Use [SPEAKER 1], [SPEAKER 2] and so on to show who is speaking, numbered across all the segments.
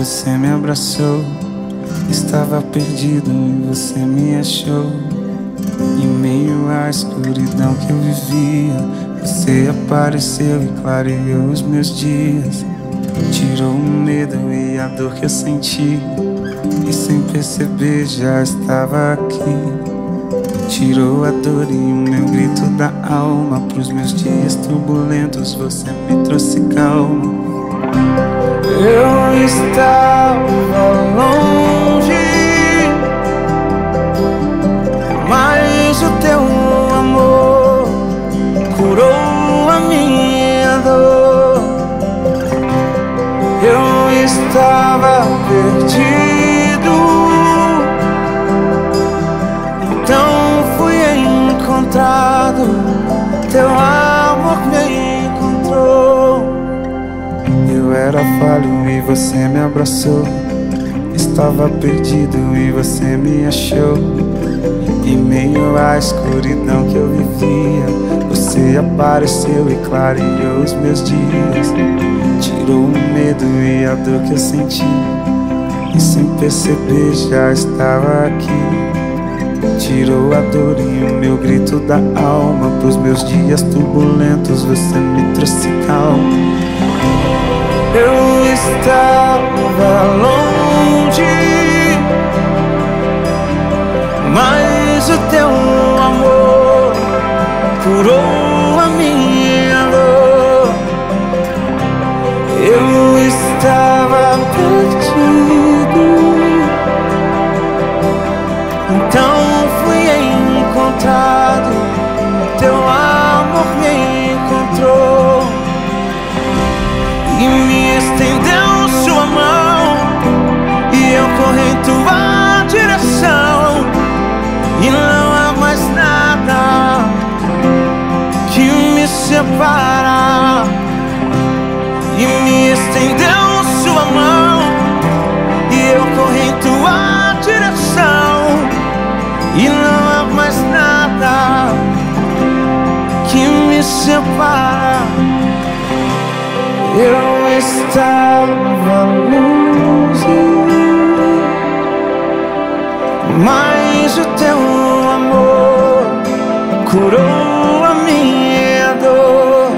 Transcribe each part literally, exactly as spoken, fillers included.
[SPEAKER 1] você me abraçou. Estava perdido e você me achou. Em meio à escuridão que eu vivia, você apareceu e clareou os meus dias. Tirou o medo e a dor que eu senti, e sem perceber já estava aqui. Tirou a dor e o meu grito da alma. Pros meus dias turbulentos você me trouxe calma. Eu estava longe, mas o teu amor curou a minha dor. Eu estava perdido, então fui encontrado. Teu amor me encontrou. Eu era falho e você me abraçou. Estava perdido e você me achou. Em meio à escuridão que eu vivia, você apareceu e clareou os meus dias. Tirou o medo e a dor que eu senti, e sem perceber já estava aqui. Tirou a dor e o meu grito da alma. Pros meus dias turbulentos você me trouxe calma. Eu estava longe, mas o teu amor curou a minha dor. Eu estava perdido, então fui encontrado. Teu amor me encontrou e me estendeu sua mão, e eu corri em tua direção. E não há mais nada que me separa. E me estendeu sua mão, e eu corri em tua direção. E não há mais nada que me separa. Eu estava longe, mas o teu amor curou a minha dor.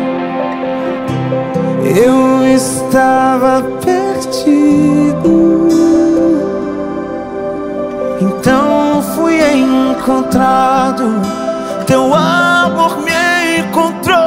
[SPEAKER 1] Eu estava perdido, então fui encontrado. Teu amor me encontrou.